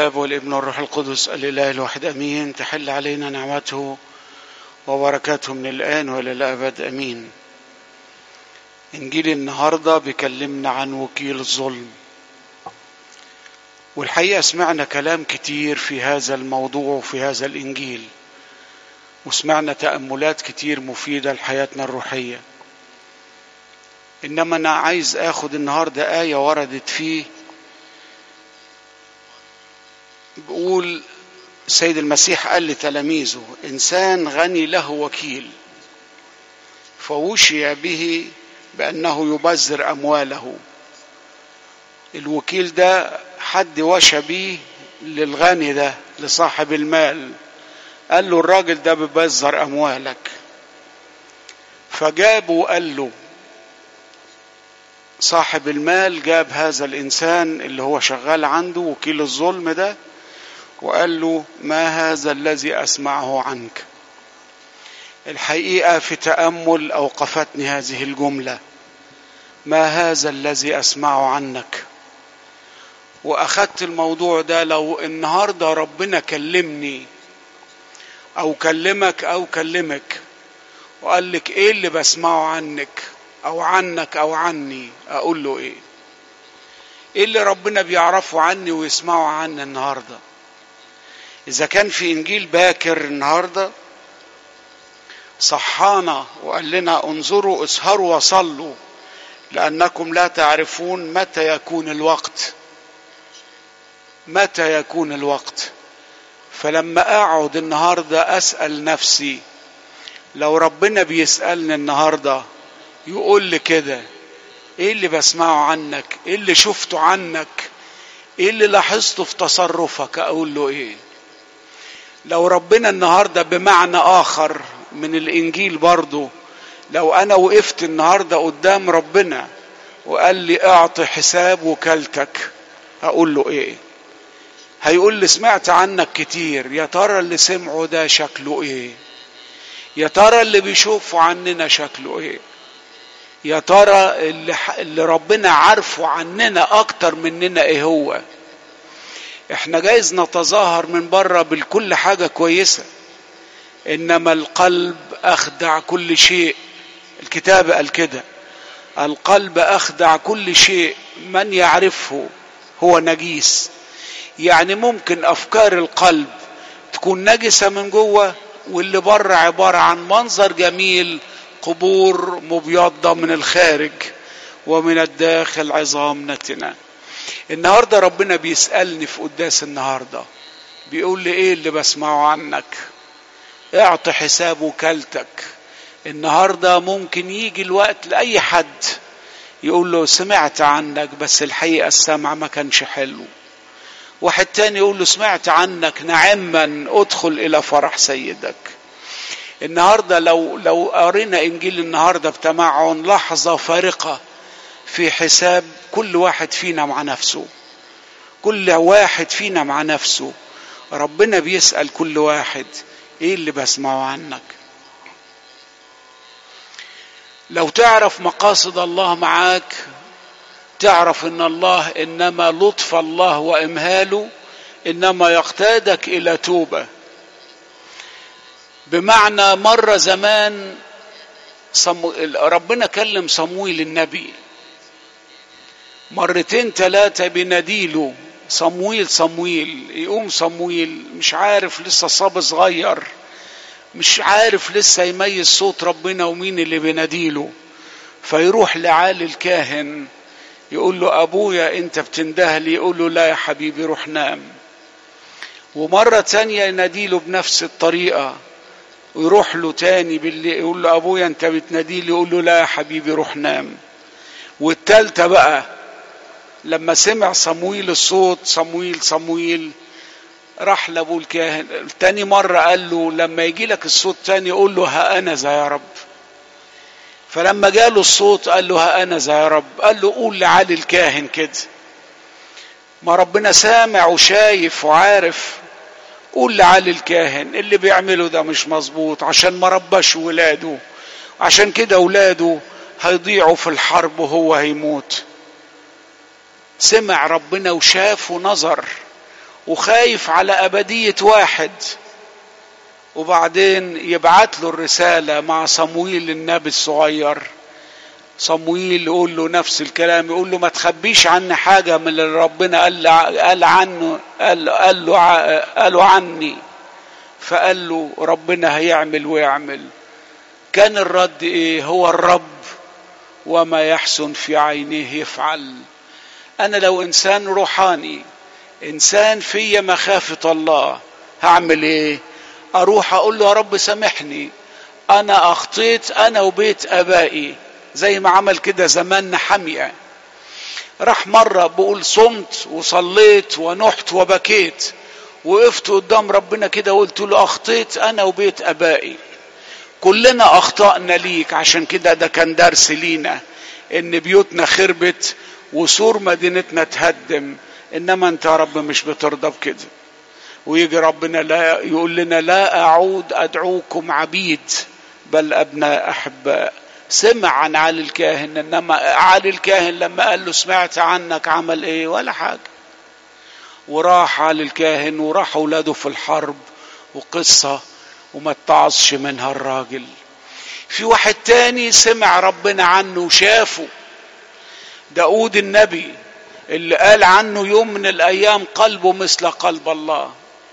الآب والابن والروح القدس الإله الواحد أمين. تحل علينا نعمته وبركاته من الآن وإلى الأبد أمين. إنجيل النهاردة بيكلمنا عن وكيل الظلم، والحقيقة سمعنا كلام كتير في هذا الموضوع وفي هذا الإنجيل، وسمعنا تأملات كتير مفيدة لحياتنا الروحية. إنما أنا عايز أخد النهاردة آية وردت فيه، بيقول السيد المسيح قال لتلاميذه: إنسان غني له وكيل فوشي به بأنه يبذر أمواله. الوكيل ده حد وشى به للغني ده، لصاحب المال، قال له الراجل ده بيبذر أموالك. فجابه وقال له صاحب المال، جاب هذا الإنسان اللي هو شغال عنده وكيل الظلم ده وقال له: ما هذا الذي أسمعه عنك؟ الحقيقة في تأمل أوقفتني هذه الجملة: ما هذا الذي أسمعه عنك. وأخذت الموضوع ده، لو النهاردة ربنا كلمني أو كلمك أو كلمك وقال لك إيه اللي بسمعه عنك أو عنك أو عني، أقول له إيه؟ إيه اللي ربنا بيعرفه عني ويسمعه عني النهاردة؟ إذا كان في إنجيل باكر النهاردة صحانا وقال لنا: انظروا اسهروا وصلوا لأنكم لا تعرفون متى يكون الوقت. متى يكون الوقت؟ فلما أقعد النهاردة أسأل نفسي، لو ربنا بيسألني النهاردة يقول لي كده: إيه اللي بسمعه عنك؟ إيه اللي شفته عنك؟ إيه اللي لاحظته في تصرفك؟ أقول له إيه؟ لو ربنا النهاردة بمعنى آخر من الإنجيل برضو، لو أنا وقفت النهاردة قدام ربنا وقال لي اعطي حساب وكالتك، أقول له إيه؟ هيقول لي سمعت عنك كتير. يا ترى اللي سمعه ده شكله إيه؟ يا ترى اللي بيشوفوا عننا شكله إيه؟ يا ترى اللي ربنا عارفه عننا أكتر مننا إيه هو؟ إحنا جايز نتظاهر من بره بالكل حاجة كويسة، إنما القلب أخدع كل شيء. الكتاب قال كده: القلب أخدع كل شيء، من يعرفه هو نجيس. يعني ممكن أفكار القلب تكون نجسة من جوه، واللي بره عبارة عن منظر جميل، قبور مبيضة من الخارج ومن الداخل عظام نتنة. النهاردة ربنا بيسألني في قداس النهاردة، بيقول لي: ايه اللي بسمعه عنك؟ اعطي حساب وكالتك. النهاردة ممكن يجي الوقت لأي حد يقول له سمعت عنك بس الحقيقة السمع ما كانش حلو. واحد تاني يقول له سمعت عنك نعما ادخل إلى فرح سيدك. النهاردة لو قرينا إنجيل النهاردة بتمعن لحظة فارقة في حساب كل واحد فينا مع نفسه. كل واحد فينا مع نفسه ربنا بيسأل كل واحد: ايه اللي بسمعه عنك؟ لو تعرف مقاصد الله معاك تعرف ان الله انما لطف الله وامهاله انما يقتادك الى توبة. بمعنى مرة زمان ربنا كلم صمويل النبي مرتين ثلاثة بنديله: صمويل صمويل. يقوم صمويل مش عارف، لسه صاب صغير، مش عارف لسه يميز صوت ربنا ومين اللي بنديله. فيروح لعالي الكاهن يقول له: أبويا أنت بتندهلي؟ يقول له: لا يا حبيبي روح نام. ومرة تانية يناديله بنفس الطريقة، ويروح له تاني بالليل يقول له: أبويا أنت بتناديلي؟ يقول له: لا يا حبيبي روح نام. والتالتة بقى لما سمع صمويل الصوت: صمويل صمويل، راح لابو الكاهن تاني مرة قال له: لما يجي لك الصوت تاني قول له: ها أنا ذا يا رب. فلما جاله الصوت قال له: ها أنا ذا يا رب. قال له: قول لعلي الكاهن كده. ما ربنا سامع وشايف وعارف. قول لعلي الكاهن اللي بيعمله ده مش مظبوط، عشان ما رباش ولاده، عشان كده ولاده هيضيعوا في الحرب وهو هيموت. سمع ربنا وشاف ونظر وخايف على أبدية واحد، وبعدين يبعت له الرسالة مع صمويل النبي الصغير. صمويل يقول له نفس الكلام، يقول له ما تخبيش عني حاجة من اللي ربنا قال عني. فقال له ربنا هيعمل ويعمل. كان الرد ايه؟ هو الرب وما يحسن في عينيه يفعل. انا لو انسان روحاني، انسان فيا مخافة الله، هعمل ايه؟ اروح اقول له يا رب سامحني، انا اخطيت انا وبيت ابائي، زي ما عمل كده زمان نحمية. راح مرة بقول صمت وصليت ونحت وبكيت، وقفت قدام ربنا كده وقلت له اخطيت انا وبيت ابائي، كلنا اخطأنا ليك. عشان كده ده كان درس لينا، ان بيوتنا خربت وسور مدينتنا تهدم، انما انت يا رب مش بترضى بكده. ويجي ربنا لا يقول لنا لا اعود ادعوكم عبيد بل ابناء احباء. سمع عن علي الكاهن، انما علي الكاهن لما قال له سمعت عنك عمل ايه؟ ولا حاجة. وراح علي الكاهن وراح اولاده في الحرب وقصة وما اتعظش منها الراجل. في واحد تاني سمع ربنا عنه وشافه، داود النبي اللي قال عنه يوم من الايام قلبه مثل قلب الله.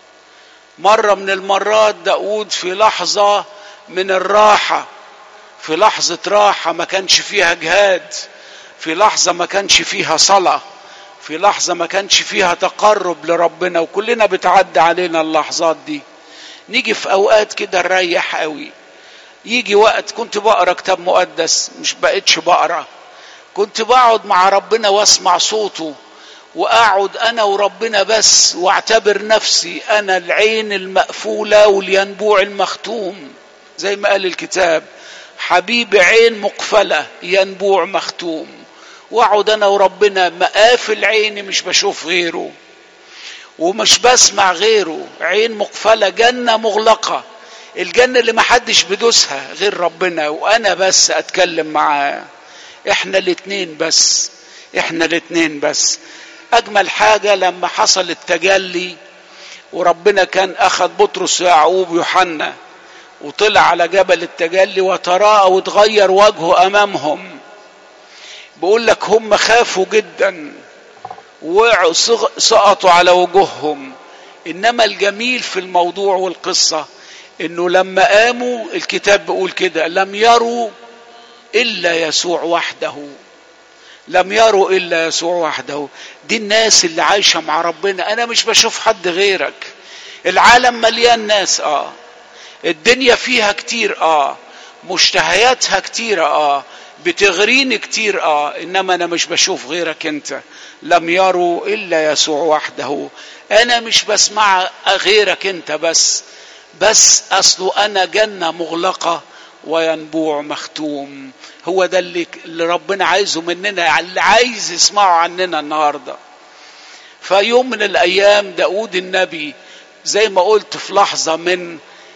مرة من المرات داود في لحظة من الراحة، في لحظة راحة ما كانش فيها جهاد، في لحظة ما كانش فيها صلاة، في لحظة ما كانش فيها تقرب لربنا. وكلنا بتعدي علينا اللحظات دي. نيجي في اوقات كده نريح قوي. يجي وقت كنت بقرا كتاب مقدس، مش بقتش بقرا، كنت بقعد مع ربنا واسمع صوته، واقعد انا وربنا بس، واعتبر نفسي انا العين المقفولة والينبوع المختوم، زي ما قال الكتاب حبيب عين مقفلة ينبوع مختوم. واقعد انا وربنا مقافل عيني، مش بشوف غيره ومش بسمع غيره، عين مقفلة، جنة مغلقة، الجنة اللي محدش بدوسها غير ربنا، وانا بس اتكلم معاه. احنا الاتنين بس، احنا الاتنين بس. اجمل حاجة لما حصل التجلي وربنا كان اخذ بطرس ويعقوب ويوحنا وطلع على جبل التجلي وتراءى وتغير وجهه امامهم. بقول لك هم خافوا جدا وقعوا سقطوا على وجوههم. انما الجميل في الموضوع والقصة انه لما قاموا الكتاب بيقول كده لم يروا الا يسوع وحده، لم يروا الا يسوع وحده. دي الناس اللي عايشة مع ربنا. انا مش بشوف حد غيرك. العالم مليان ناس، الدنيا فيها كتير، مشتهياتها كتيرة، بتغريني كتير، انما انا مش بشوف غيرك انت. لم يروا الا يسوع وحده. انا مش بسمع غيرك انت بس اصله انا جنة مغلقة وينبوع مختوم. هو ده اللي ربنا عايزه مننا، اللي عايز يسمعه عننا النهاردة. فيوم من الايام داود النبي زي ما قلت في لحظة من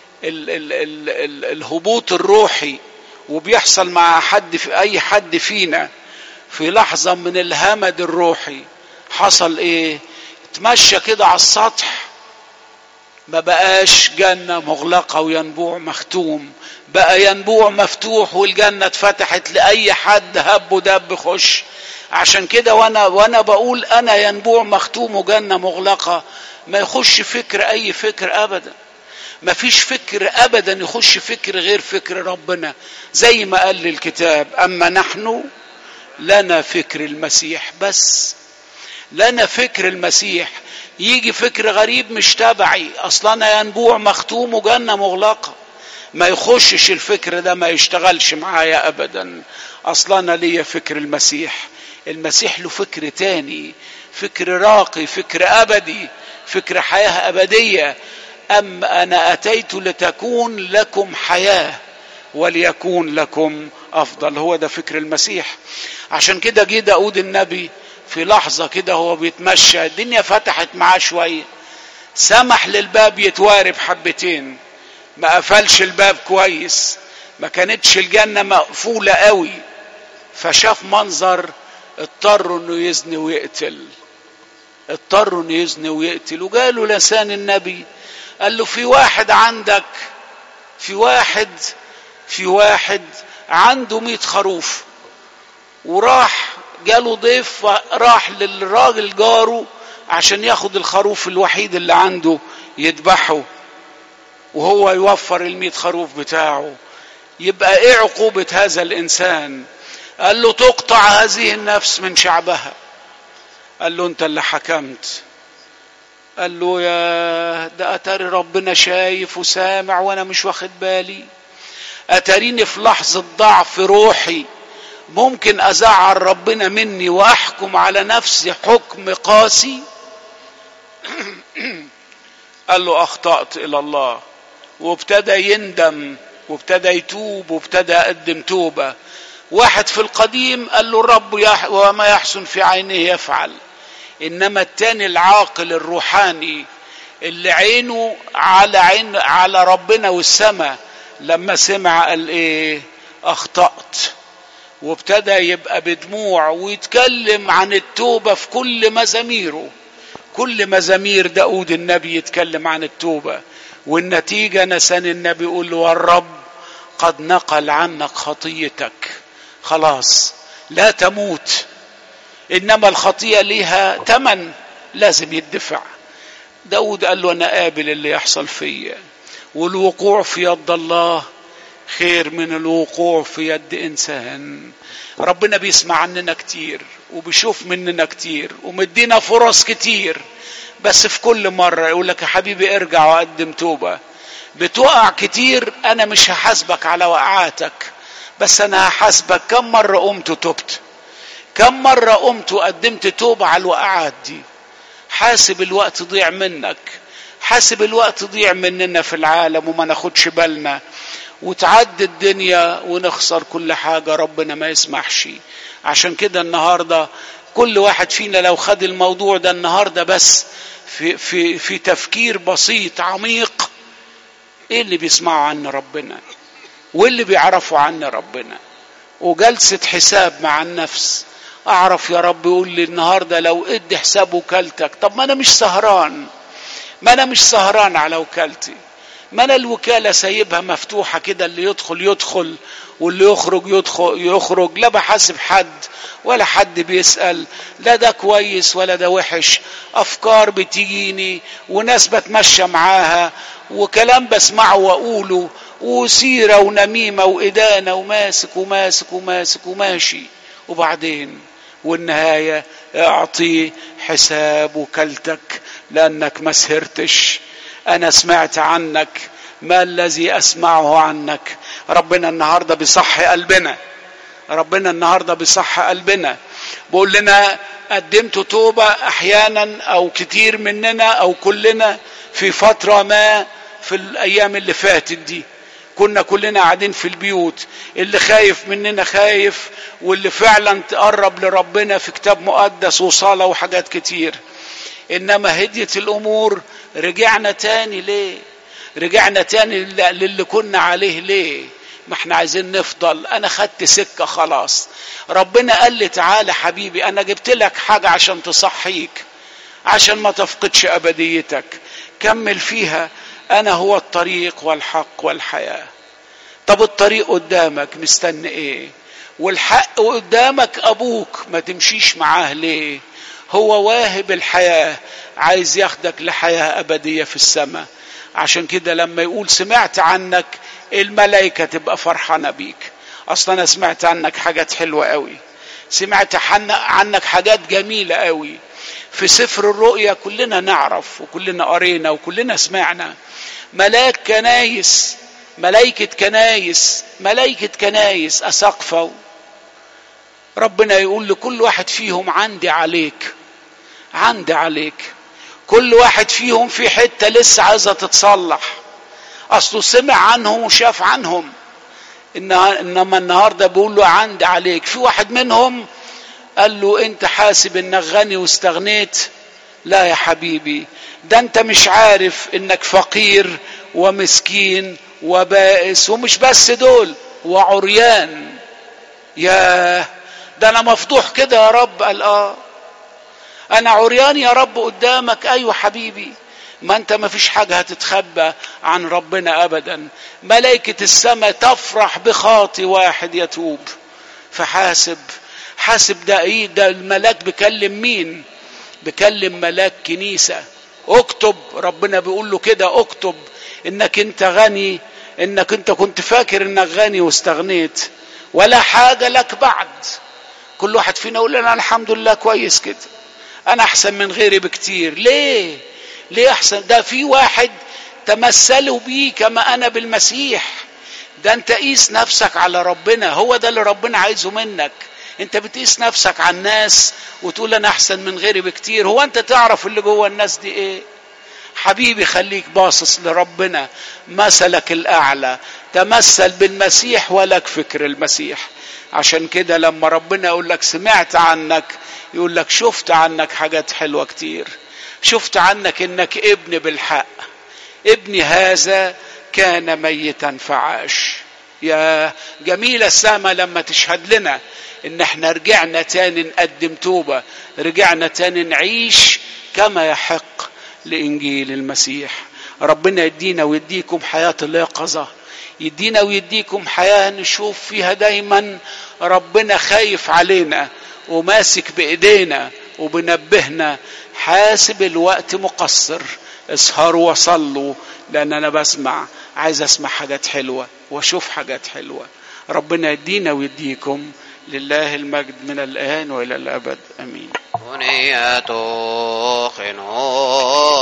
الهبوط الروحي، وبيحصل مع حد في اي حد فينا في لحظة من الهمد الروحي، حصل ايه؟ اتمشى كده على السطح، ما بقاش جنة مغلقة وينبوع مختوم، بقى ينبوع مفتوح والجنة اتفتحت لأي حد هب ودب خش. عشان كده وانا بقول انا ينبوع مختوم وجنة مغلقة، ما يخش فكر اي فكر ابدا، ما فيش فكر ابدا يخش فكر غير فكر ربنا. زي ما قال الكتاب اما نحن لنا فكر المسيح، بس لنا فكر المسيح. يجي فكر غريب مش تبعي، اصلا ينبوع مختوم وجنة مغلقة، ما يخشش الفكر ده، ما يشتغلش معايا ابدا. اصلا ليا فكر المسيح. المسيح له فكر تاني، فكر راقي، فكر ابدي، فكر حياة ابدية. أما أنا أتيت لتكون لكم حياة وليكون لكم أفضل. هو ده فكر المسيح. عشان كده جه داود النبي في لحظة كده هو بيتمشى، الدنيا فتحت معاه شوية، سمح للباب يتوارب حبتين، ما قفلش الباب كويس، ما كانتش الجنة مقفولة قوي، فشاف منظر اضطر انه يزني ويقتل. اضطروا ان يزني ويقتل. وقالوا لسان النبي قال له في واحد عندك، في واحد عنده 100 خروف، وراح جاله ضيف راح للراجل جاره عشان ياخد الخروف الوحيد اللي عنده يذبحه وهو يوفر 100 خروف بتاعه. يبقى ايه عقوبة هذا الانسان؟ قال له تقطع هذه النفس من شعبها. قال له انت اللي حكمت. قال له يا ده اتاري ربنا شايف وسامع وانا مش واخد بالي، اتاريني في لحظة ضعف روحي ممكن ازعل ربنا مني واحكم على نفسي حكم قاسي. قال له اخطأت الى الله، وابتدى يندم وابتدى يتوب وابتدى يقدم توبة. واحد في القديم قال له الرب وما يحسن في عينه يفعل، انما التاني العاقل الروحاني اللي عينه على ربنا والسماء لما سمع قال ايه؟ اخطأت. وابتدى يبقى بدموع ويتكلم عن التوبة في كل مزاميره. كل مزامير داود النبي يتكلم عن التوبة، والنتيجة نسان النبي يقول له والرب قد نقل عنك خطيتك، خلاص لا تموت، انما الخطية ليها ثمن لازم يدفع. داود قال له انا قابل اللي يحصل فيا، والوقوع في يد الله خير من الوقوع في يد انسان. ربنا بيسمع عننا كتير وبيشوف مننا كتير ومدينا فرص كتير، بس في كل مرة يقول لك يا حبيبي ارجع وقدم توبة. بتقع كتير، انا مش هحاسبك على وقعاتك، بس انا هحاسبك كم مرة قمت وتوبت، كم مرة قمت وقدمت توبة على الوقعات دي. حاسب الوقت ضيع منك، حاسب الوقت ضيع مننا في العالم وما ناخدش بالنا، وتعدي الدنيا ونخسر كل حاجة. ربنا ما يسمحش. عشان كده النهاردة كل واحد فينا لو خد الموضوع ده النهاردة بس في تفكير بسيط عميق، ايه اللي بيسمعوا عن ربنا واللي بيعرفوا عن ربنا، وجلسة حساب مع النفس. اعرف يا رب يقول لي النهاردة لو ادي حساب وكالتك، طب ما انا مش سهران على وكالتي، ما انا الوكالة سايبها مفتوحة كده، اللي يدخل واللي يخرج، لا بحاسب حد ولا حد بيسأل، لا ده كويس ولا ده وحش. افكار بتجيني وناس بتمشى معاها وكلام بسمعه واقوله وسيرة ونميمة وإدانة وماسك وماشي، وبعدين والنهاية اعطي حساب وكالتك لأنك ما سهرتش. أنا سمعت عنك ما الذي أسمعه عنك. ربنا النهاردة بيصحي قلبنا، بقول لنا قدمت توبة أحيانا أو كتير مننا أو كلنا في فترة ما في الأيام اللي فاتت دي كنا كلنا قاعدين في البيوت، اللي خايف مننا خايف، واللي فعلا تقرب لربنا في كتاب مقدس وصلاة وحاجات كتير. إنما هديت الأمور، رجعنا تاني ليه؟ رجعنا تاني للي كنا عليه ليه؟ ما احنا عايزين نفضل. انا خدت سكة خلاص. ربنا قال لي تعالى حبيبي، انا جبت لك حاجة عشان تصحيك، عشان ما تفقدش ابديتك، كمل فيها. انا هو الطريق والحق والحياة. طب الطريق قدامك مستني ايه؟ والحق قدامك ابوك، ما تمشيش معاه ليه؟ هو واهب الحياة، عايز ياخدك لحياة ابدية في السماء. عشان كده لما يقول سمعت عنك، الملائكة تبقى فرحانة بيك. اصلا انا سمعت عنك حاجات حلوة قوي، سمعت عنك حاجات جميلة قوي. في سفر الرؤيا كلنا نعرف وكلنا قرينا وكلنا سمعنا ملائكة كنايس أسقفة. ربنا يقول لكل واحد فيهم عندي عليك. كل واحد فيهم في حتة لسه عايزة تتصلح، أصله سمع عنهم وشاف عنهم. إنما النهاردة بيقول له عندي عليك. في واحد منهم قال له أنت حاسب إنك غني واستغنيت؟ لا يا حبيبي، ده أنت مش عارف إنك فقير ومسكين وبائس، ومش بس دول وعريان. ياه، ده أنا مفضوح كده يا رب. قال انا عريان يا رب قدامك. ايوه حبيبي، ما انت ما فيش حاجة هتتخبى عن ربنا ابدا. ملائكة السماء تفرح بخاطي واحد يتوب. فحاسب ده ايه؟ ده الملاك بيكلم مين؟ بيكلم ملاك كنيسة. اكتب، ربنا بيقول له كده، اكتب انك انت غني، انك انت كنت فاكر انك غني واستغنيت، ولا حاجة لك بعد. كل واحد فينا يقول انا الحمد لله كويس كده، انا احسن من غيري بكتير. ليه احسن؟ ده في واحد تمثلوا بيه كما انا بالمسيح. ده انت قيس نفسك على ربنا، هو ده اللي ربنا عايزه منك. انت بتقيس نفسك على الناس وتقول انا احسن من غيري بكتير. هو انت تعرف اللي جوه الناس دي ايه؟ حبيبي خليك باصص لربنا، مثلك الاعلى، تمثل بالمسيح ولك فكر المسيح. عشان كده لما ربنا يقول لك سمعت عنك، يقول لك شفت عنك حاجات حلوة كتير. شفت عنك انك ابن بالحق، ابني هذا كان ميتا فعاش. يا جميلة السماء لما تشهد لنا ان احنا رجعنا تاني نقدم توبة، رجعنا تاني نعيش كما يحق لإنجيل المسيح. ربنا يدينا ويديكم حياة اليقظة، يدينا ويديكم حياة نشوف فيها دايما ربنا خايف علينا وماسك بإيدينا وبنبهنا. حاسب الوقت مقصر، اسهروا وصلوا، لأن أنا عايز أسمع حاجات حلوة وأشوف حاجات حلوة. ربنا يدينا ويديكم. لله المجد من الآن وإلى الأبد، أمين.